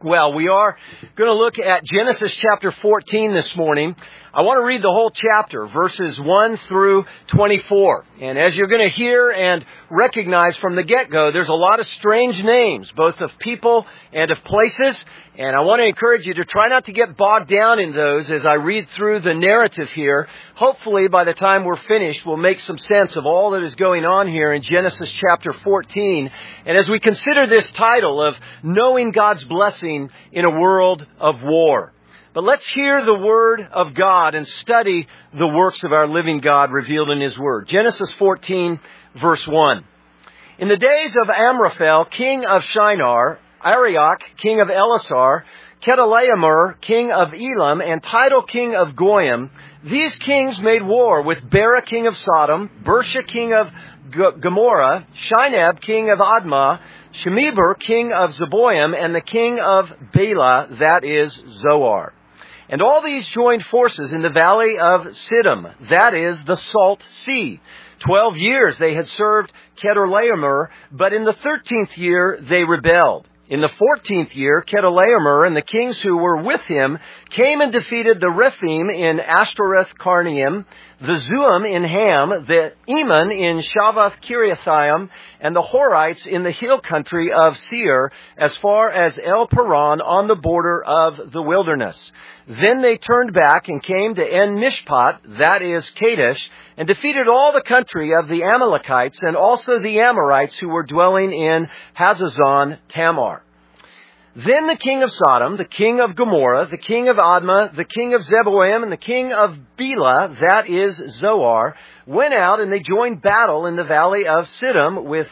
Well, we are going to look at Genesis chapter 14 this morning. I want to read the whole chapter, verses 1 through 24. And as you're going to hear and recognize from the get-go, there's a lot of strange names, both of people and of places. And I want to encourage you to try not to get bogged down in those as I read through the narrative here. Hopefully, by the time we're finished, we'll make some sense of all that is going on here in Genesis chapter 14. And as we consider this title of Knowing God's Blessing in a World of War. But let's hear the Word of God and study the works of our living God revealed in His Word. Genesis 14, verse 1. In the days of Amraphel, king of Shinar, Arioch, king of Elasar, Chedorlaomer, king of Elam, and Tidal, king of Goyim, these kings made war with Bera, king of Sodom, Bersha, king of Gomorrah, Shinab, king of Admah, Shemeber, king of Zeboim, and the king of Bela, that is Zoar. And all these joined forces in the valley of Siddim, that is the Salt Sea. 12 years they had served Chedorlaomer, but in the 13th year they rebelled. In the 14th year, Chedorlaomer and the kings who were with him came and defeated the Rephaim in Ashtoreth Karnaim, the Zuim in Ham, the Eman in Shavath Kiriathaim, and the Horites in the hill country of Seir, as far as El Paran on the border of the wilderness. Then they turned back and came to En Mishpat, that is Kadesh, and defeated all the country of the Amalekites and also the Amorites who were dwelling in Hazazon Tamar. Then the king of Sodom, the king of Gomorrah, the king of Admah, the king of Zeboim, and the king of Bela, that is Zoar, went out and they joined battle in the valley of Siddim with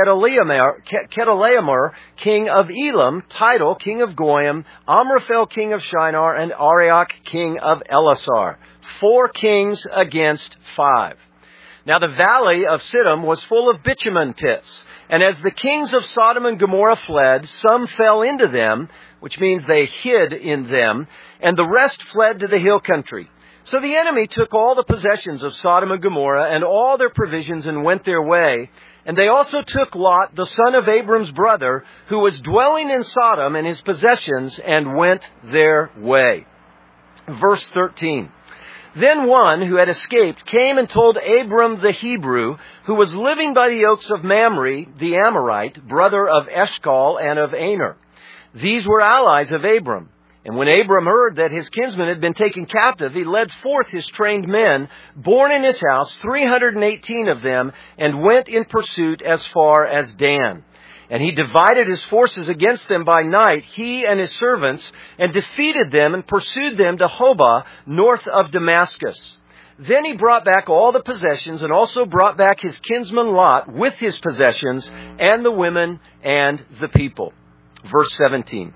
Chedorlaomer, king of Elam, Tidal, king of Goyim, Amraphel, king of Shinar, and Arioch, king of Elasar. 4 kings against 5. Now the valley of Siddim was full of bitumen pits. And as the kings of Sodom and Gomorrah fled, some fell into them, which means they hid in them, and the rest fled to the hill country. So the enemy took all the possessions of Sodom and Gomorrah and all their provisions and went their way. And they also took Lot, the son of Abram's brother, who was dwelling in Sodom, and his possessions, and went their way. Verse 13. Then one who had escaped came and told Abram the Hebrew, who was living by the oaks of Mamre, the Amorite, brother of Eshcol and of Aner. These were allies of Abram. And when Abram heard that his kinsman had been taken captive, he led forth his trained men, born in his house, 318 of them, and went in pursuit as far as Dan. And he divided his forces against them by night, he and his servants, and defeated them and pursued them to Hobah, north of Damascus. Then he brought back all the possessions and also brought back his kinsman Lot with his possessions and the women and the people. Verse 17.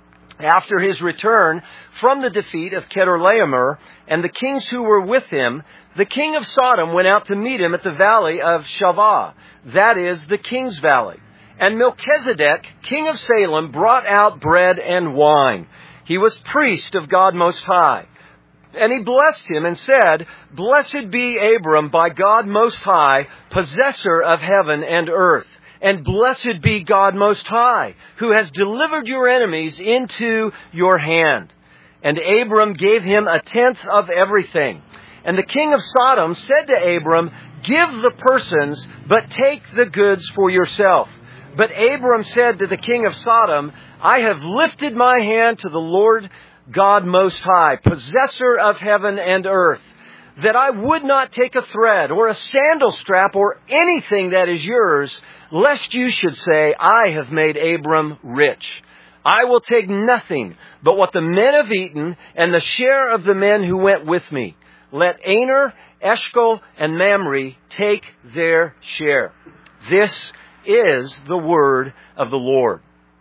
After his return from the defeat of Chedorlaomer and the kings who were with him, the king of Sodom went out to meet him at the valley of Shavah, that is the king's valley. And Melchizedek, king of Salem, brought out bread and wine. He was priest of God Most High. And he blessed him and said, Blessed be Abram by God Most High, possessor of heaven and earth. And blessed be God Most High, who has delivered your enemies into your hand. And Abram gave him 1/10 of everything. And the king of Sodom said to Abram, Give the persons, but take the goods for yourself. But Abram said to the king of Sodom, I have lifted my hand to the Lord God Most High, possessor of heaven and earth, that I would not take a thread or a sandal strap or anything that is yours, lest you should say, I have made Abram rich. I will take nothing but what the men have eaten and the share of the men who went with me. Let Aner, Eshcol, and Mamre take their share. This is the word of the Lord.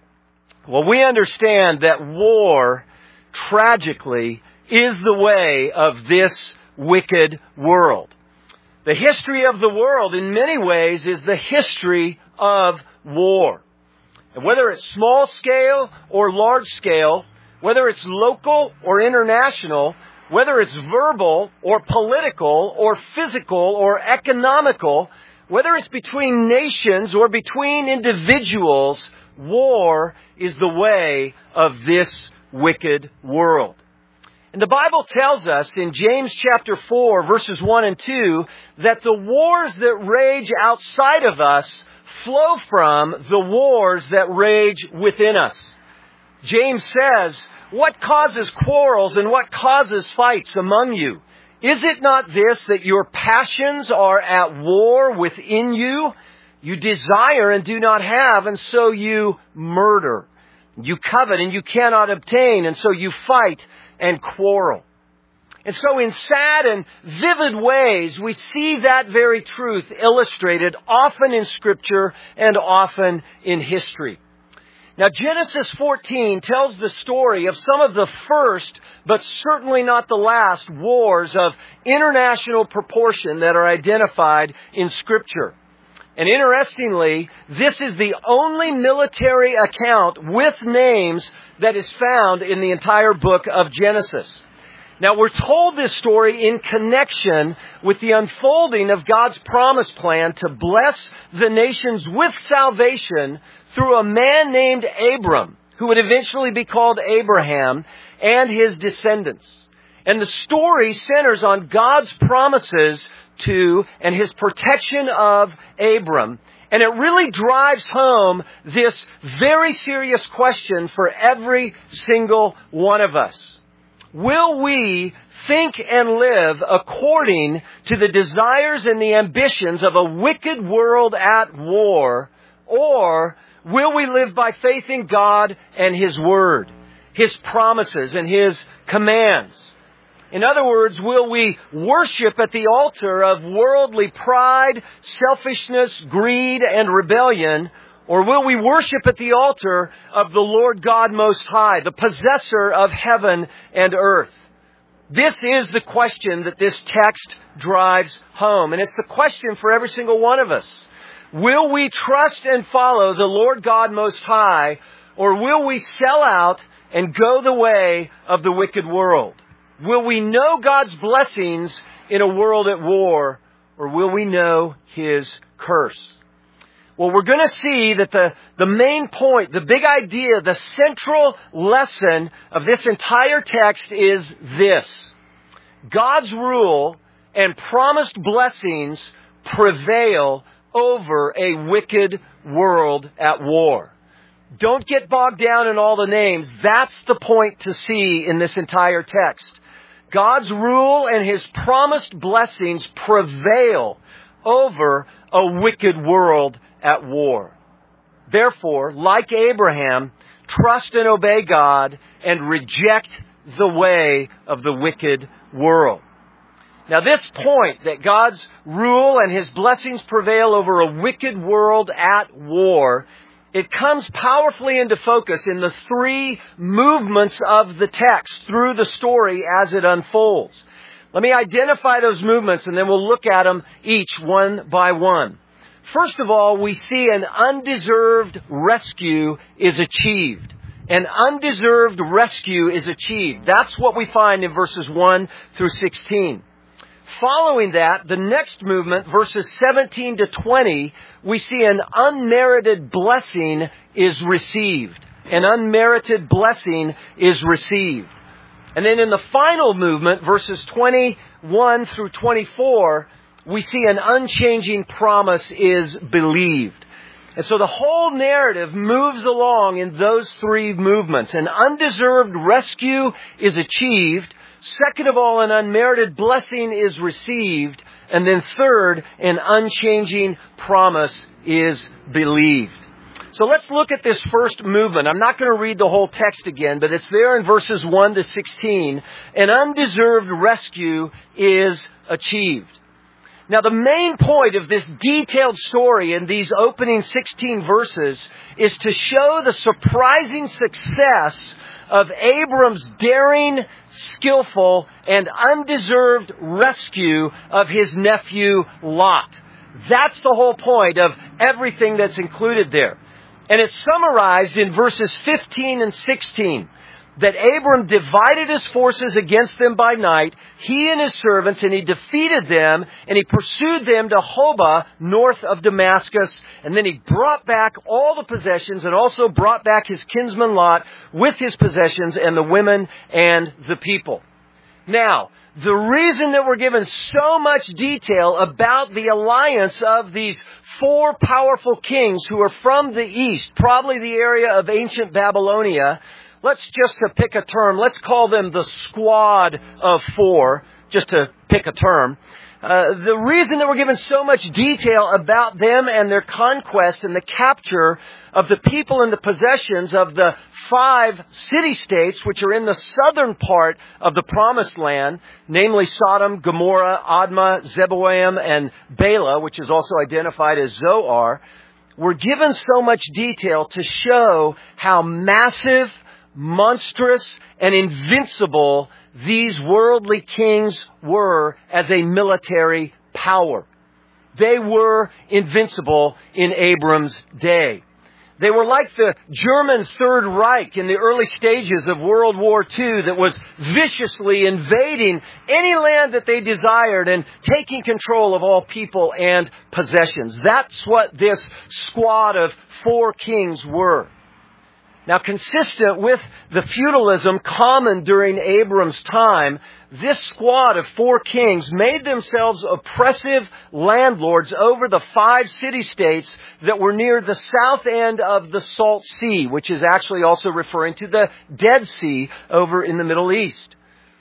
Well, we understand that war, tragically, is the way of this wicked world. The history of the world, in many ways, is the history of war. And whether it's small scale or large scale, whether it's local or international, whether it's verbal or political or physical or economical, whether it's between nations or between individuals, war is the way of this wicked world. And the Bible tells us in James chapter 4, verses 1 and 2, that the wars that rage outside of us flow from the wars that rage within us. James says, "What causes quarrels and what causes fights among you? Is it not this, that your passions are at war within you? You desire and do not have, and so you murder. You covet and you cannot obtain, and so you fight and quarrel." And so in sad and vivid ways, we see that very truth illustrated often in Scripture and often in history. Now, Genesis 14 tells the story of some of the first, but certainly not the last, wars of international proportion that are identified in Scripture. And interestingly, this is the only military account with names that is found in the entire book of Genesis. Now, we're told this story in connection with the unfolding of God's promise plan to bless the nations with salvation through a man named Abram, who would eventually be called Abraham, and his descendants. And the story centers on God's promises to and his protection of Abram. And it really drives home this very serious question for every single one of us. Will we think and live according to the desires and the ambitions of a wicked world at war, or will we live by faith in God and His Word, His promises and His commands? In other words, will we worship at the altar of worldly pride, selfishness, greed, and rebellion, or will we worship at the altar of the Lord God Most High, the possessor of heaven and earth? This is the question that this text drives home. And it's the question for every single one of us. Will we trust and follow the Lord God Most High, or will we sell out and go the way of the wicked world? Will we know God's blessings in a world at war, or will we know His curse? Well, we're going to see that the main point, the big idea, the central lesson of this entire text is this: God's rule and promised blessings prevail over a wicked world at war. Don't get bogged down in all the names. That's the point to see in this entire text. God's rule and His promised blessings prevail over a wicked world at war. Therefore, like Abraham, trust and obey God and reject the way of the wicked world. Now, this point that God's rule and His blessings prevail over a wicked world at war, it comes powerfully into focus in the three movements of the text through the story as it unfolds. Let me identify those movements and then we'll look at them each one by one. First of all, we see an undeserved rescue is achieved. An undeserved rescue is achieved. That's what we find in verses 1 through 16. Following that, the next movement, verses 17 to 20, we see an unmerited blessing is received. An unmerited blessing is received. And then in the final movement, verses 21 through 24, we see an unchanging promise is believed. And so the whole narrative moves along in those three movements. An undeserved rescue is achieved. Second of all, an unmerited blessing is received. And then third, an unchanging promise is believed. So let's look at this first movement. I'm not going to read the whole text again, but it's there in verses 1 to 16. An undeserved rescue is achieved. Now, the main point of this detailed story in these opening 16 verses is to show the surprising success of Abram's daring, skillful, and undeserved rescue of his nephew Lot. That's the whole point of everything that's included there. And it's summarized in verses 15 and 16. that Abram divided his forces against them by night, he and his servants, and he defeated them, and he pursued them to Hobah, north of Damascus, and then he brought back all the possessions, and also brought back his kinsman Lot with his possessions, and the women and the people. Now, the reason that we're given so much detail about the alliance of these four powerful kings who are from the east, probably the area of ancient Babylonia, let's just to pick a term, let's call them the squad of four, just to pick a term. The reason that we're given so much detail about them and their conquest and the capture of the people and the possessions of the 5 city-states which are in the southern part of the Promised Land, namely Sodom, Gomorrah, Admah, Zeboim, and Bela, which is also identified as Zoar, we're given so much detail to show how massive, monstrous, and invincible these worldly kings were as a military power. They were invincible in Abram's day. They were like the German Third Reich in the early stages of World War II that was viciously invading any land that they desired and taking control of all people and possessions. That's what this squad of 4 kings were. Now, consistent with the feudalism common during Abram's time, this squad of 4 kings made themselves oppressive landlords over the 5 city-states that were near the south end of the Salt Sea, which is actually also referring to the Dead Sea over in the Middle East.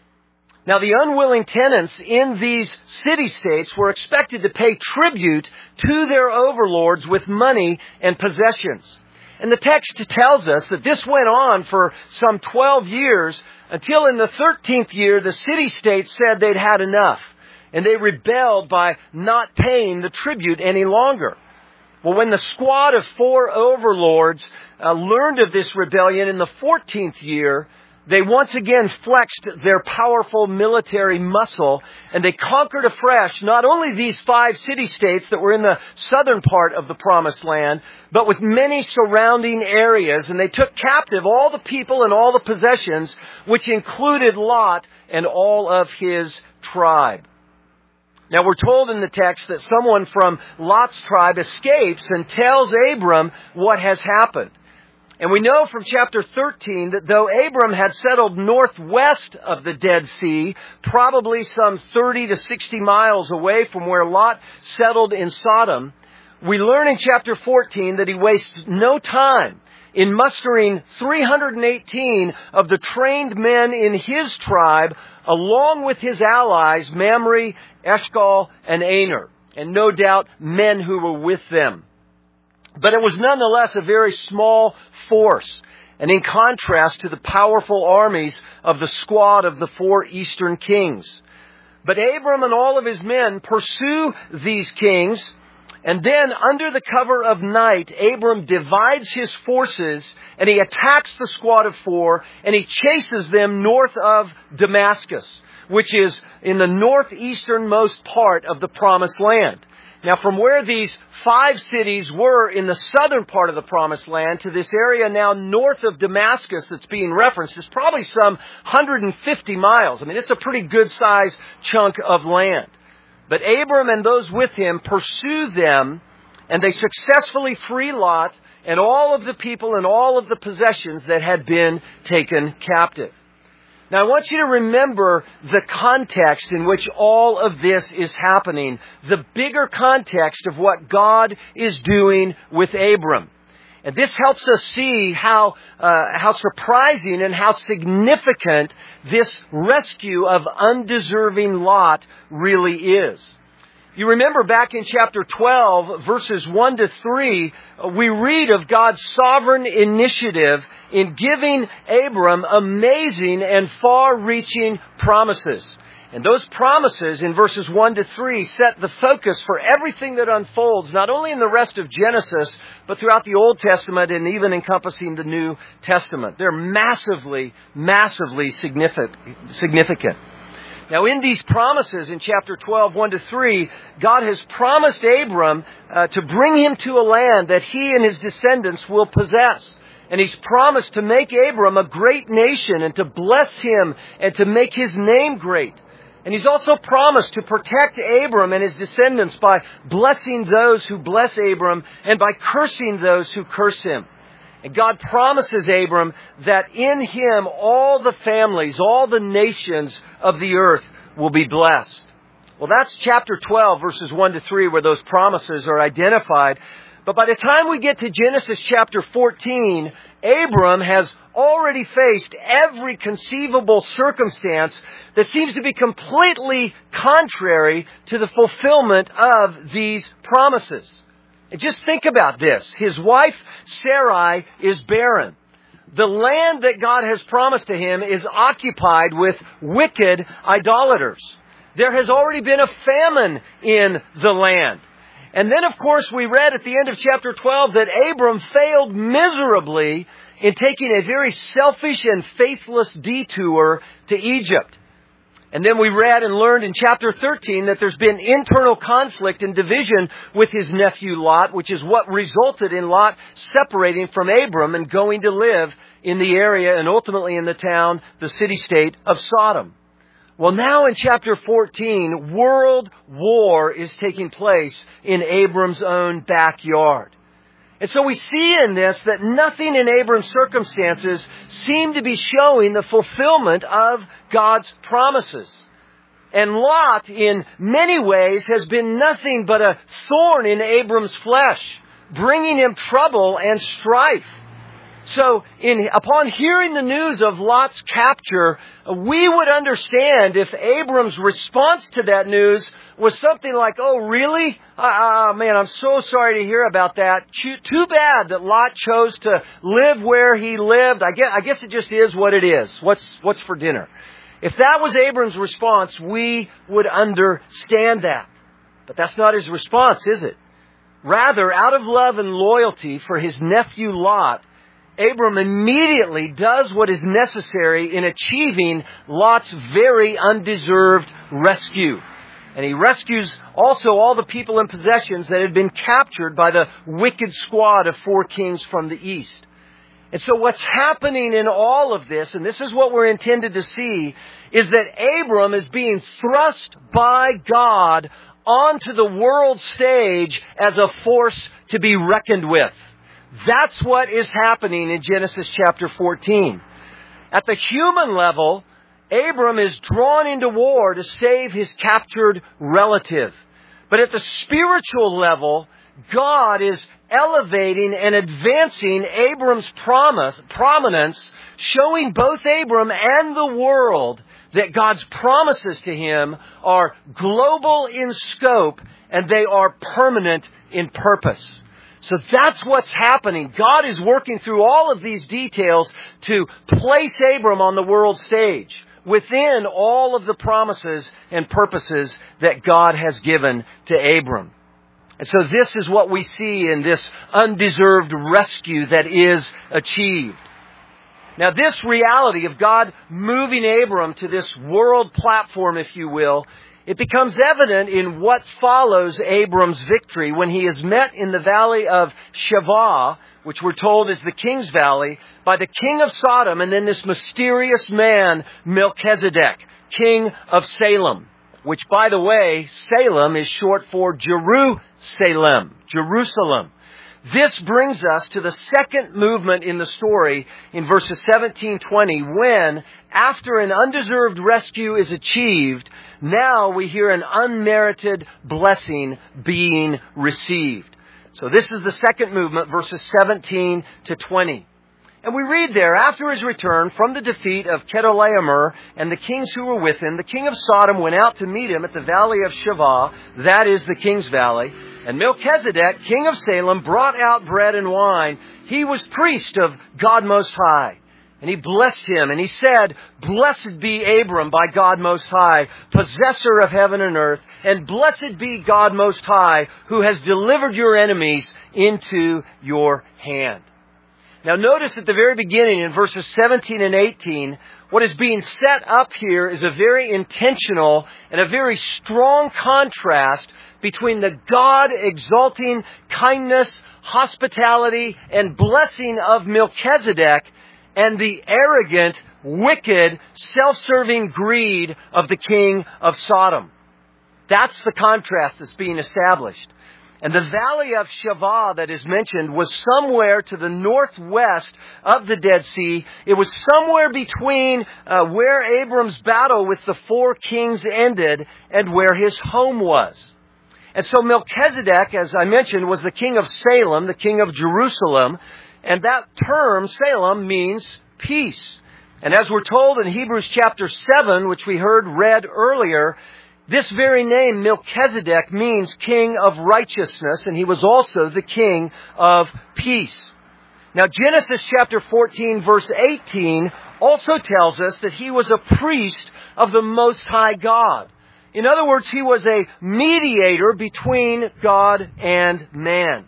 Now, the unwilling tenants in these city-states were expected to pay tribute to their overlords with money and possessions. And the text tells us that this went on for some 12 years until in the 13th year the city-states said they'd had enough. And they rebelled by not paying the tribute any longer. Well, when the squad of 4 overlords learned of this rebellion in the 14th year, they once again flexed their powerful military muscle, and they conquered afresh not only these 5 city-states that were in the southern part of the Promised Land, but with many surrounding areas, and they took captive all the people and all the possessions, which included Lot and all of his tribe. Now, we're told in the text that someone from Lot's tribe escapes and tells Abram what has happened. And we know from chapter 13 that though Abram had settled northwest of the Dead Sea, probably some 30 to 60 miles away from where Lot settled in Sodom, we learn in chapter 14 that he wastes no time in mustering 318 of the trained men in his tribe, along with his allies, Mamre, Eshcol, and Aner, and no doubt men who were with them. But it was nonetheless a very small force, and in contrast to the powerful armies of the squad of the 4 eastern kings. But Abram and all of his men pursue these kings, and then under the cover of night, Abram divides his forces, and he attacks the squad of 4, and he chases them north of Damascus, which is in the northeasternmost part of the Promised Land. Now, from where these 5 cities were in the southern part of the Promised Land to this area now north of Damascus that's being referenced is probably some 150 miles. I mean, it's a pretty good-sized chunk of land. But Abram and those with him pursue them, and they successfully free Lot and all of the people and all of the possessions that had been taken captive. Now, I want you to remember the context in which all of this is happening, the bigger context of what God is doing with Abram. And this helps us see how surprising and how significant this rescue of undeserving Lot really is. You remember back in chapter 12, verses 1 to 3, we read of God's sovereign initiative in giving Abram amazing and far-reaching promises. And those promises in verses 1 to 3 set the focus for everything that unfolds, not only in the rest of Genesis, but throughout the Old Testament and even encompassing the New Testament. They're massively, massively significant. Now, in these promises in chapter 12, 1 to 3, God has promised Abram to bring him to a land that he and his descendants will possess. And He's promised to make Abram a great nation and to bless him and to make his name great. And He's also promised to protect Abram and his descendants by blessing those who bless Abram and by cursing those who curse him. And God promises Abram that in him all the families, all the nations of the earth will be blessed. Well, that's chapter 12, verses 1 to 3, where those promises are identified. But by the time we get to Genesis chapter 14, Abram has already faced every conceivable circumstance that seems to be completely contrary to the fulfillment of these promises. And just think about this. His wife, Sarai, is barren. The land that God has promised to him is occupied with wicked idolaters. There has already been a famine in the land. And then, of course, we read at the end of chapter 12 that Abram failed miserably in taking a very selfish and faithless detour to Egypt. And then we read and learned in chapter 13 that there's been internal conflict and division with his nephew Lot, which is what resulted in Lot separating from Abram and going to live in the area and ultimately in the town, the city-state of Sodom. Well, now in chapter 14, world war is taking place in Abram's own backyard. And so we see in this that nothing in Abram's circumstances seem to be showing the fulfillment of God's promises. And Lot, in many ways, has been nothing but a thorn in Abram's flesh, bringing him trouble and strife. So, upon hearing the news of Lot's capture, we would understand if Abram's response to that news was something like, "Oh, really? Man, I'm so sorry to hear about that. Too bad that Lot chose to live where he lived. I guess it just is what it is. What's for dinner?" If that was Abram's response, we would understand that. But that's not his response, is it? Rather, out of love and loyalty for his nephew Lot, Abram immediately does what is necessary in achieving Lot's very undeserved rescue. And he rescues also all the people and possessions that had been captured by the wicked squad of 4 kings from the east. And so what's happening in all of this, and this is what we're intended to see, is that Abram is being thrust by God onto the world stage as a force to be reckoned with. That's what is happening in Genesis chapter 14. At the human level, Abram is drawn into war to save his captured relative. But at the spiritual level, God is elevating and advancing Abram's prominence, showing both Abram and the world that God's promises to him are global in scope and they are permanent in purpose. So that's what's happening. God is working through all of these details to place Abram on the world stage within all of the promises and purposes that God has given to Abram. And so this is what we see in this undeserved rescue that is achieved. Now, this reality of God moving Abram to this world platform, if you will, it becomes evident in what follows Abram's victory when he is met in the valley of Shavah, which we're told is the King's Valley, by the king of Sodom and then this mysterious man, Melchizedek, king of Salem, which, by the way, Salem is short for Jerusalem. This brings us to the second movement in the story in verses 17-20 when, after an undeserved rescue is achieved, now we hear an unmerited blessing being received. So this is the second movement, verses 17-20. And we read there, after his return from the defeat of Chedorlaomer and the kings who were with him, the king of Sodom went out to meet him at the valley of Shavah, that is the King's Valley. And Melchizedek, king of Salem, brought out bread and wine. He was priest of God Most High. And he blessed him, and he said, "Blessed be Abram by God Most High, possessor of heaven and earth, and blessed be God Most High, who has delivered your enemies into your hand." Now notice at the very beginning in verses 17 and 18, what is being set up here is a very intentional and a very strong contrast between the God-exalting kindness, hospitality and blessing of Melchizedek and the arrogant, wicked, self-serving greed of the king of Sodom. That's the contrast that's being established. And the valley of Shavah that is mentioned was somewhere to the northwest of the Dead Sea. It was somewhere between where Abram's battle with the four kings ended and where his home was. And so Melchizedek, as I mentioned, was the king of Salem, the king of Jerusalem. And that term, Salem, means peace. And as we're told in Hebrews chapter 7, which we heard read earlier, this very name, Melchizedek, means king of righteousness, and he was also the king of peace. Now, Genesis chapter 14, verse 18, also tells us that he was a priest of the Most High God. In other words, he was a mediator between God and man.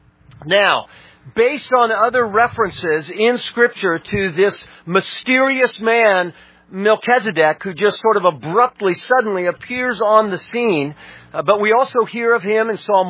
Now, based on other references in Scripture to this mysterious man, Melchizedek, who just sort of abruptly, suddenly appears on the scene. But we also hear of him in Psalm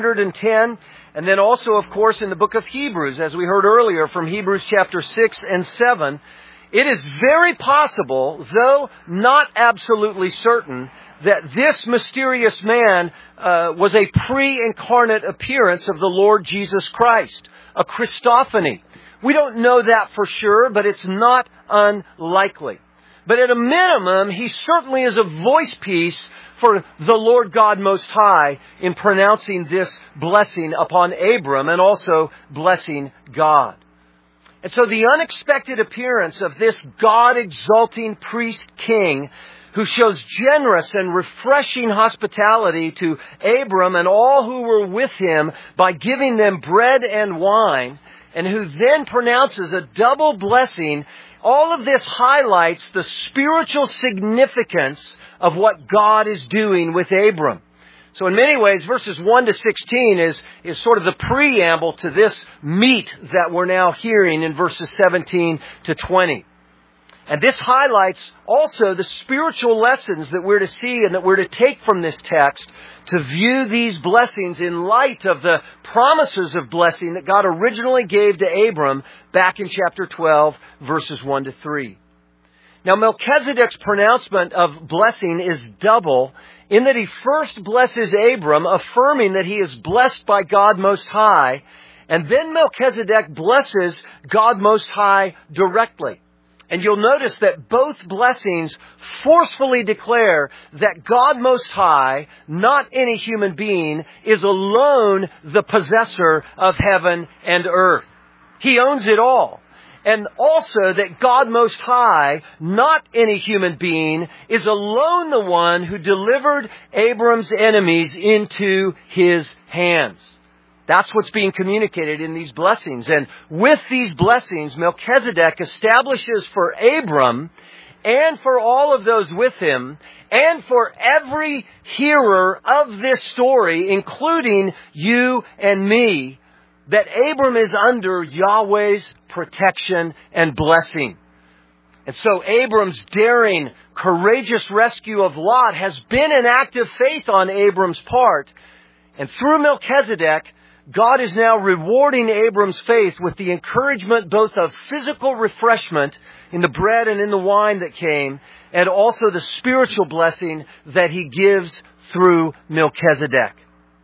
110, and then also, of course, in the book of Hebrews, as we heard earlier from Hebrews chapter 6 and 7. It is very possible, though not absolutely certain, that this mysterious man was a pre-incarnate appearance of the Lord Jesus Christ, a Christophany. We don't know that for sure, but it's not unlikely. But at a minimum, he certainly is a voice piece for the Lord God Most High in pronouncing this blessing upon Abram and also blessing God. And so the unexpected appearance of this God-exalting priest king who shows generous and refreshing hospitality to Abram and all who were with him by giving them bread and wine, and who then pronounces a double blessing. All of this highlights the spiritual significance of what God is doing with Abram. So in many ways, verses 1 to 16 is sort of the preamble to this meat that we're now hearing in verses 17 to 20. And this highlights also the spiritual lessons that we're to see and that we're to take from this text to view these blessings in light of the promises of blessing that God originally gave to Abram back in chapter 12, verses 1 to 3. Now, Melchizedek's pronouncement of blessing is double in that he first blesses Abram, affirming that he is blessed by God Most High, and then Melchizedek blesses God Most High directly. And you'll notice that both blessings forcefully declare that God Most High, not any human being, is alone the possessor of heaven and earth. He owns it all. And also that God Most High, not any human being, is alone the one who delivered Abram's enemies into his hands. That's what's being communicated in these blessings. And with these blessings, Melchizedek establishes for Abram and for all of those with him and for every hearer of this story, including you and me, that Abram is under Yahweh's protection and blessing. And so Abram's daring, courageous rescue of Lot has been an act of faith on Abram's part. And through Melchizedek, God is now rewarding Abram's faith with the encouragement both of physical refreshment in the bread and in the wine that came, and also the spiritual blessing that he gives through Melchizedek.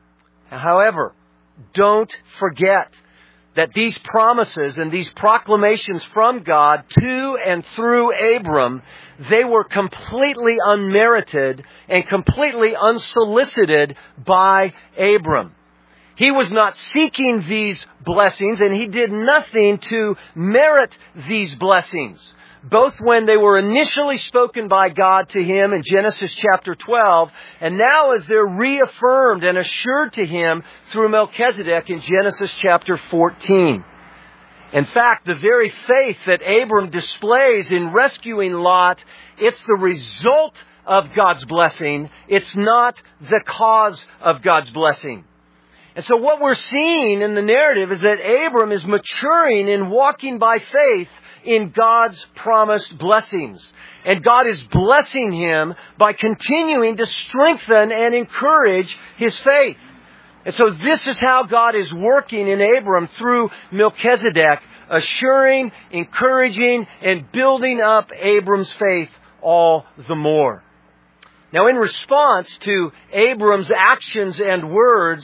However, don't forget that these promises and these proclamations from God to and through Abram, they were completely unmerited and completely unsolicited by Abram. He was not seeking these blessings, and he did nothing to merit these blessings, both when they were initially spoken by God to him in Genesis chapter 12, and now as they're reaffirmed and assured to him through Melchizedek in Genesis chapter 14. In fact, the very faith that Abram displays in rescuing Lot, it's the result of God's blessing. It's not the cause of God's blessing. And so what we're seeing in the narrative is that Abram is maturing in walking by faith in God's promised blessings. And God is blessing him by continuing to strengthen and encourage his faith. And so this is how God is working in Abram through Melchizedek, assuring, encouraging, and building up Abram's faith all the more. Now, in response to Abram's actions and words,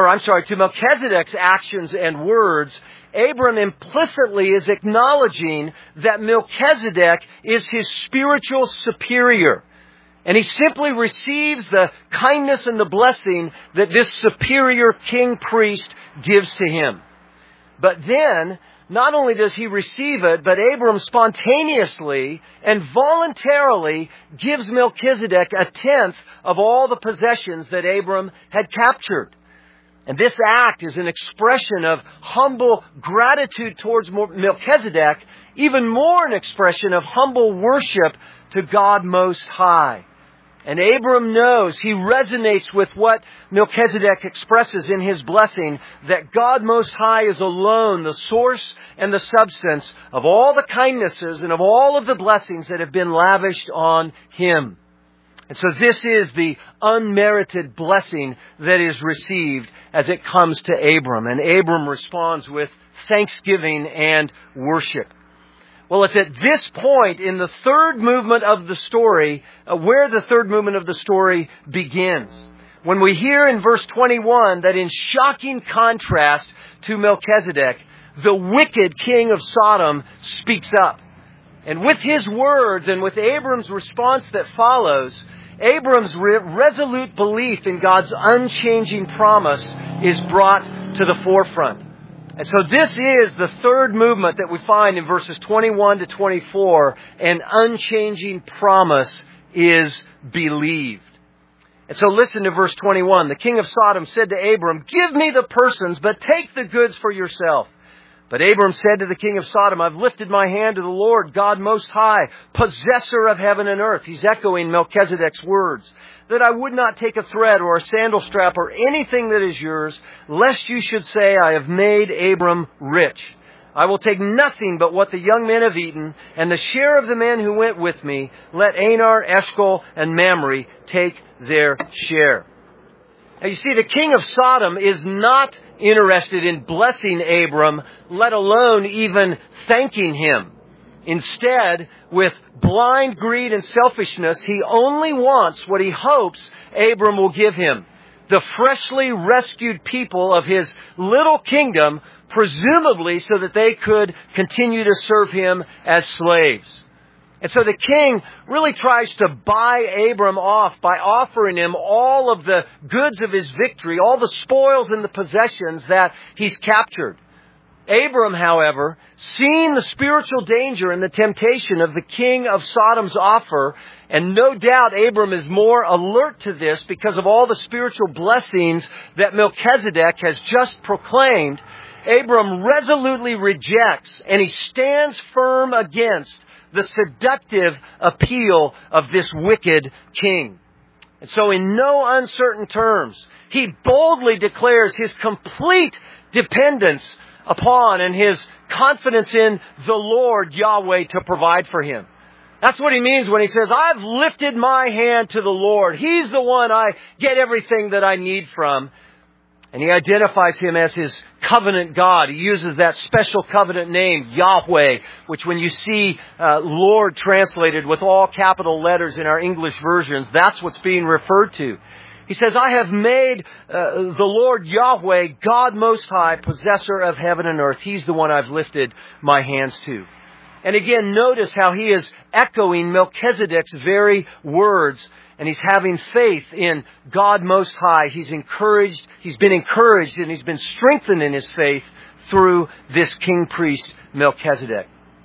to Melchizedek's actions and words, Abram implicitly is acknowledging that Melchizedek is his spiritual superior. And he simply receives the kindness and the blessing that this superior king priest gives to him. But then, not only does he receive it, but Abram spontaneously and voluntarily gives Melchizedek a tenth of all the possessions that Abram had captured. And this act is an expression of humble gratitude towards Melchizedek, even more an expression of humble worship to God Most High. And Abram knows, he resonates with what Melchizedek expresses in his blessing, that God Most High is alone the source and the substance of all the kindnesses and of all of the blessings that have been lavished on him. And so this is the unmerited blessing that is received as it comes to Abram. And Abram responds with thanksgiving and worship. Well, it's at this point in the third movement of the story, where the third movement of the story begins. When we hear in verse 21 that in shocking contrast to Melchizedek, the wicked king of Sodom speaks up. And with his words and with Abram's response that follows, Abram's resolute belief in God's unchanging promise is brought to the forefront. And so this is the third movement that we find in verses 21 to 24. An unchanging promise is believed. And so listen to verse 21. The king of Sodom said to Abram, "Give me the persons, but take the goods for yourself." But Abram said to the king of Sodom, "I've lifted my hand to the Lord, God Most High, possessor of heaven and earth." He's echoing Melchizedek's words. "That I would not take a thread or a sandal strap or anything that is yours, lest you should say, I have made Abram rich. I will take nothing but what the young men have eaten, and the share of the men who went with me. Let Anar, Eshcol, and Mamre take their share." Now you see, the king of Sodom is not interested in blessing Abram, let alone even thanking him. Instead, with blind greed and selfishness, he only wants what he hopes Abram will give him. The freshly rescued people of his little kingdom, presumably so that they could continue to serve him as slaves. And so the king really tries to buy Abram off by offering him all of the goods of his victory, all the spoils and the possessions that he's captured. Abram, however, seeing the spiritual danger and the temptation of the king of Sodom's offer, and no doubt Abram is more alert to this because of all the spiritual blessings that Melchizedek has just proclaimed, Abram resolutely rejects and he stands firm against the seductive appeal of this wicked king. And so in no uncertain terms, he boldly declares his complete dependence upon and his confidence in the Lord Yahweh to provide for him. That's what he means when he says, "I've lifted my hand to the Lord. He's the one I get everything that I need from." And he identifies him as his covenant God. He uses that special covenant name, Yahweh, which when you see Lord translated with all capital letters in our English versions, that's what's being referred to. He says, "I have made the Lord Yahweh, God Most High, possessor of heaven and earth. He's the one I've lifted my hands to." And again, notice how he is echoing Melchizedek's very words. And he's having faith in God Most High. He's been encouraged and he's been strengthened in his faith through this king priest Melchizedek.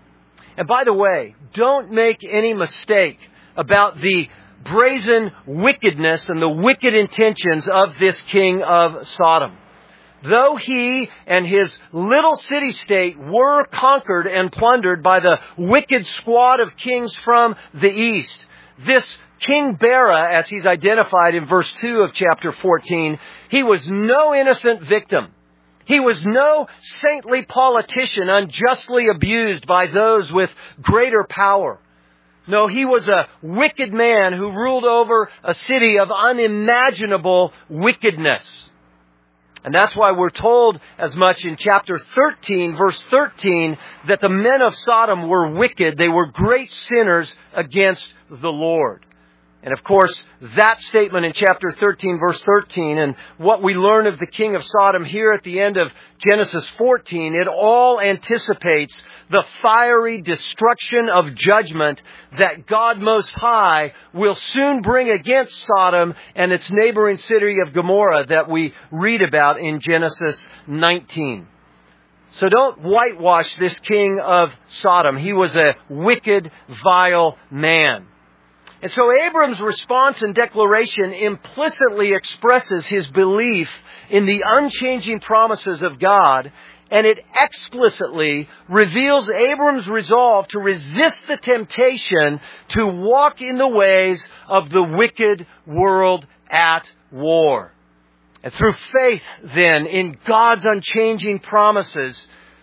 And by the way, don't make any mistake about the brazen wickedness and the wicked intentions of this king of Sodom. Though he and his little city-state were conquered and plundered by the wicked squad of kings from the east, this King Bera, as he's identified in verse 2 of chapter 14, he was no innocent victim. He was no saintly politician unjustly abused by those with greater power. No, he was a wicked man who ruled over a city of unimaginable wickedness. And that's why we're told as much in chapter 13, verse 13, that the men of Sodom were wicked. They were great sinners against the Lord. And of course, that statement in chapter 13, verse 13, and what we learn of the king of Sodom here at the end of Genesis 14, it all anticipates the fiery destruction of judgment that God Most High will soon bring against Sodom and its neighboring city of Gomorrah that we read about in Genesis 19. So don't whitewash this king of Sodom. He was a wicked, vile man. And so Abram's response and declaration implicitly expresses his belief in the unchanging promises of God, and it explicitly reveals Abram's resolve to resist the temptation to walk in the ways of the wicked world at war. And through faith, then, in God's unchanging promises,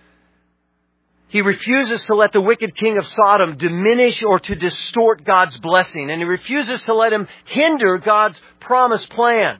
he refuses to let the wicked king of Sodom diminish or to distort God's blessing. And he refuses to let him hinder God's promised plan.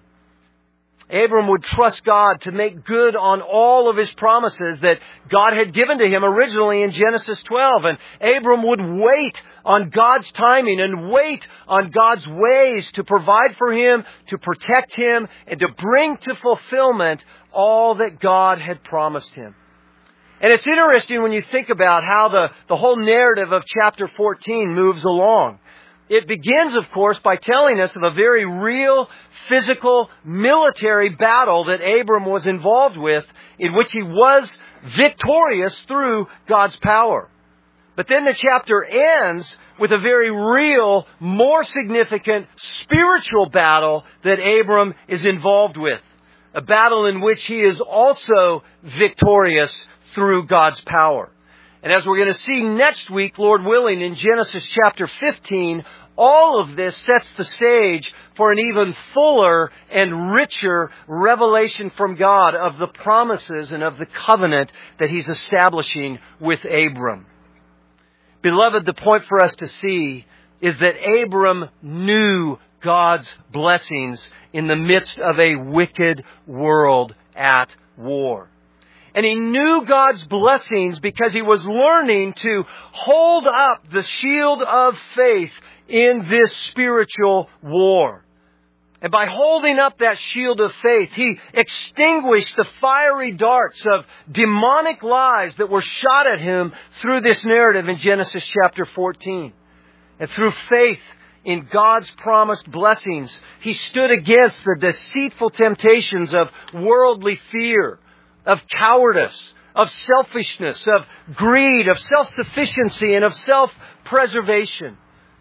Abram would trust God to make good on all of his promises that God had given to him originally in Genesis 12. And Abram would wait on God's timing and wait on God's ways to provide for him, to protect him, and to bring to fulfillment all that God had promised him. And it's interesting when you think about how the whole narrative of chapter 14 moves along. It begins, of course, by telling us of a very real, physical, military battle that Abram was involved with, in which he was victorious through God's power. But then the chapter ends with a very real, more significant spiritual battle that Abram is involved with. A battle in which he is also victorious through God's power. And as we're going to see next week, Lord willing, in Genesis chapter 15, all of this sets the stage for an even fuller and richer revelation from God of the promises and of the covenant that He's establishing with Abram. Beloved, the point for us to see is that Abram knew God's blessings in the midst of a wicked world at war. And he knew God's blessings because he was learning to hold up the shield of faith in this spiritual war. And by holding up that shield of faith, he extinguished the fiery darts of demonic lies that were shot at him through this narrative in Genesis chapter 14. And through faith in God's promised blessings, he stood against the deceitful temptations of worldly fear, of cowardice, of selfishness, of greed, of self-sufficiency, and of self-preservation.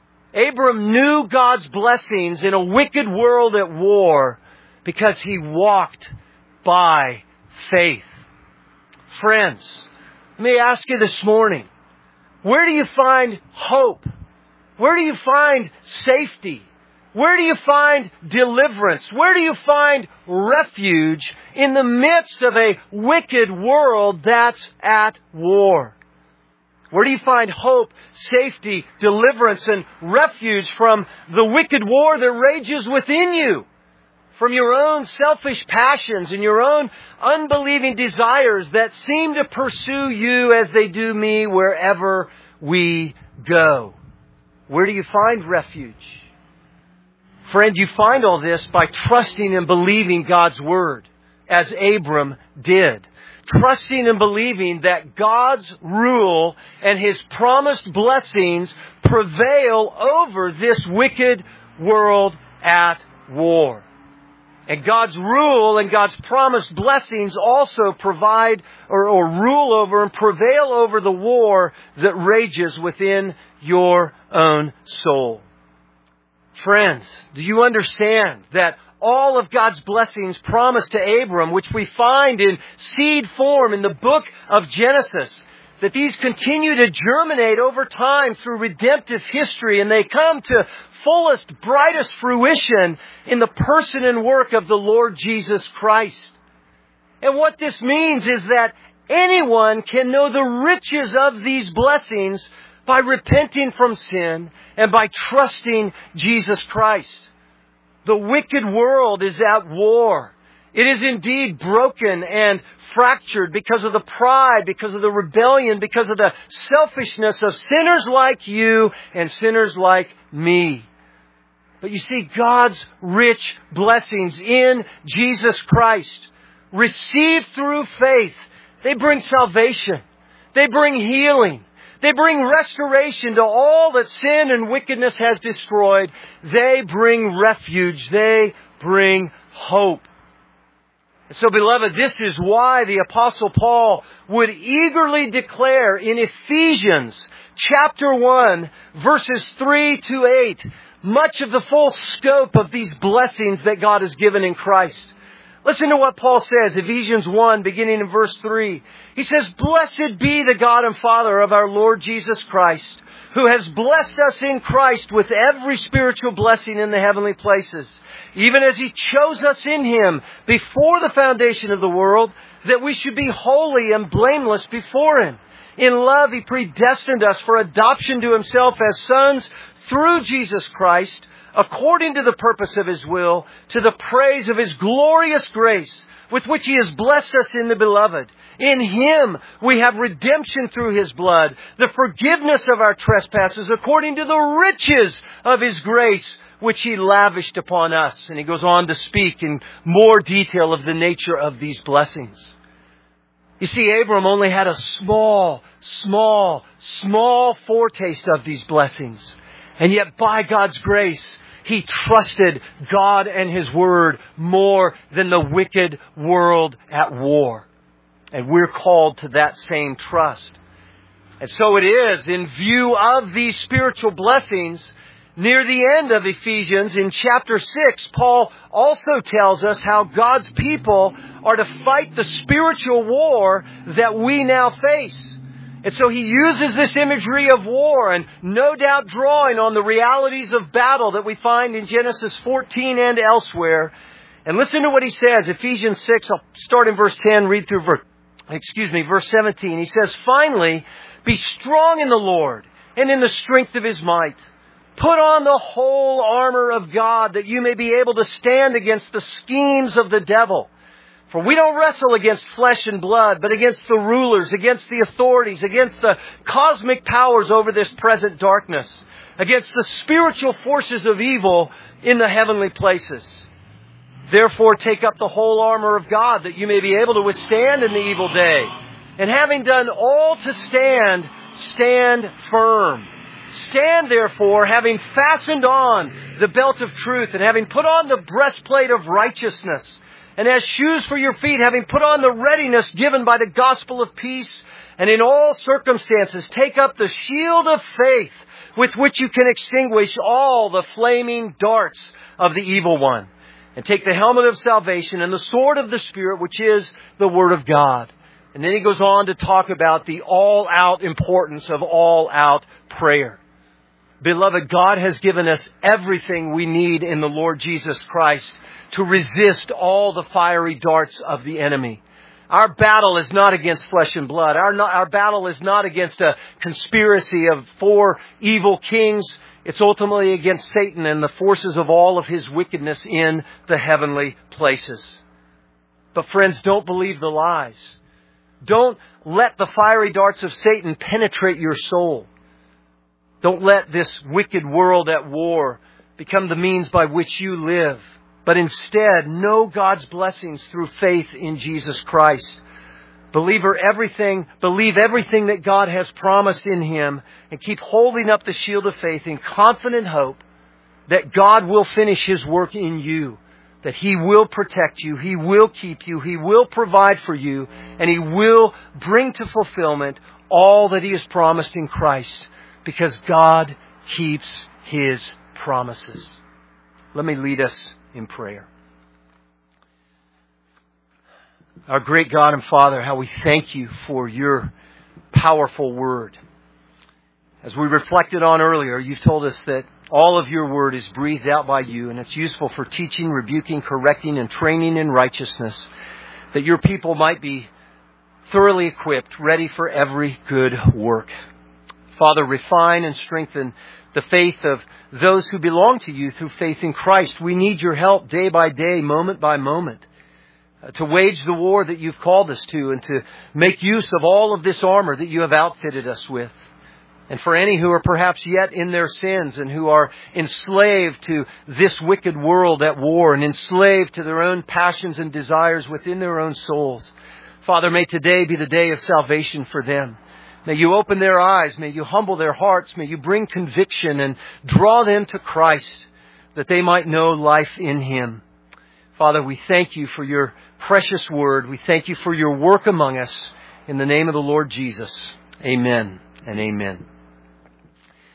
Abram knew God's blessings in a wicked world at war because he walked by faith. Friends, let me ask you this morning, where do you find hope? Where do you find safety? Where do you find deliverance? Where do you find refuge in the midst of a wicked world that's at war? Where do you find hope, safety, deliverance, and refuge from the wicked war that rages within you? From your own selfish passions and your own unbelieving desires that seem to pursue you as they do me wherever we go. Where do you find refuge? Friend, you find all this by trusting and believing God's Word, as Abram did. Trusting and believing that God's rule and His promised blessings prevail over this wicked world at war. And God's rule and God's promised blessings also provide or rule over and prevail over the war that rages within your own soul. Friends, do you understand that all of God's blessings promised to Abram, which we find in seed form in the book of Genesis, that these continue to germinate over time through redemptive history, and they come to fullest, brightest fruition in the person and work of the Lord Jesus Christ. And what this means is that anyone can know the riches of these blessings by repenting from sin and by trusting Jesus Christ. The wicked world is at war, It is indeed broken and fractured because of the pride, because of the rebellion, because of the selfishness of sinners like you and sinners like me. But you see, God's rich blessings in Jesus Christ, received through faith, they bring salvation. They bring healing. They bring restoration to all that sin and wickedness has destroyed. They bring refuge. They bring hope. And so, beloved, this is why the Apostle Paul would eagerly declare in Ephesians chapter 1, verses 3 to 8, much of the full scope of these blessings that God has given in Christ. Listen to what Paul says, Ephesians 1, beginning in verse 3. He says, "Blessed be the God and Father of our Lord Jesus Christ, who has blessed us in Christ with every spiritual blessing in the heavenly places, even as He chose us in Him before the foundation of the world, that we should be holy and blameless before Him. In love He predestined us for adoption to Himself as sons through Jesus Christ, according to the purpose of His will, to the praise of His glorious grace, with which He has blessed us in the Beloved. In Him we have redemption through His blood, the forgiveness of our trespasses, according to the riches of His grace, which He lavished upon us." And he goes on to speak in more detail of the nature of these blessings. You see, Abram only had a small foretaste of these blessings. And yet by God's grace, he trusted God and His Word more than the wicked world at war. And we're called to that same trust. And so it is, in view of these spiritual blessings, near the end of Ephesians, in chapter 6, Paul also tells us how God's people are to fight the spiritual war that we now face. And so he uses this imagery of war, and no doubt drawing on the realities of battle that we find in Genesis 14 and elsewhere. And listen to what he says, Ephesians 6, I'll start in verse 10, read through verse 17. He says, "Finally, be strong in the Lord and in the strength of His might. Put on the whole armor of God, that you may be able to stand against the schemes of the devil. For we don't wrestle against flesh and blood, but against the rulers, against the authorities, against the cosmic powers over this present darkness, against the spiritual forces of evil in the heavenly places. Therefore take up the whole armor of God, that you may be able to withstand in the evil day. And having done all to stand, stand firm. Stand therefore, having fastened on the belt of truth, and having put on the breastplate of righteousness, and as shoes for your feet, having put on the readiness given by the gospel of peace, and in all circumstances take up the shield of faith, with which you can extinguish all the flaming darts of the evil one. And take the helmet of salvation and the sword of the Spirit, which is the Word of God." And then he goes on to talk about the all-out importance of all-out prayer. Beloved, God has given us everything we need in the Lord Jesus Christ to resist all the fiery darts of the enemy. Our battle is not against flesh and blood. Our battle is not against a conspiracy of 4 evil kings. It's ultimately against Satan and the forces of all of his wickedness in the heavenly places. But friends, don't believe the lies. Don't let the fiery darts of Satan penetrate your soul. Don't let this wicked world at war become the means by which you live. But instead, know God's blessings through faith in Jesus Christ. Believe everything that God has promised in Him, and keep holding up the shield of faith in confident hope that God will finish His work in you, that He will protect you, He will keep you, He will provide for you, and He will bring to fulfillment all that He has promised in Christ, because God keeps His promises. Let me lead us in prayer. Our great God and Father, how we thank You for Your powerful Word. As we reflected on earlier, You've told us that all of Your Word is breathed out by You, and it's useful for teaching, rebuking, correcting, and training in righteousness, that Your people might be thoroughly equipped, ready for every good work. Father, refine and strengthen the faith of those who belong to You through faith in Christ. We need Your help day by day, moment by moment. to wage the war that you've called us to, and to make use of all of this armor that you have outfitted us with. And for any who are perhaps yet in their sins and who are enslaved to this wicked world at war and enslaved to their own passions and desires within their own souls, Father, may today be the day of salvation for them. May you open their eyes. May you humble their hearts. May you bring conviction and draw them to Christ, that they might know life in Him. Father, we thank you for your precious word. We thank you for your work among us. In the name of the Lord Jesus, amen and amen.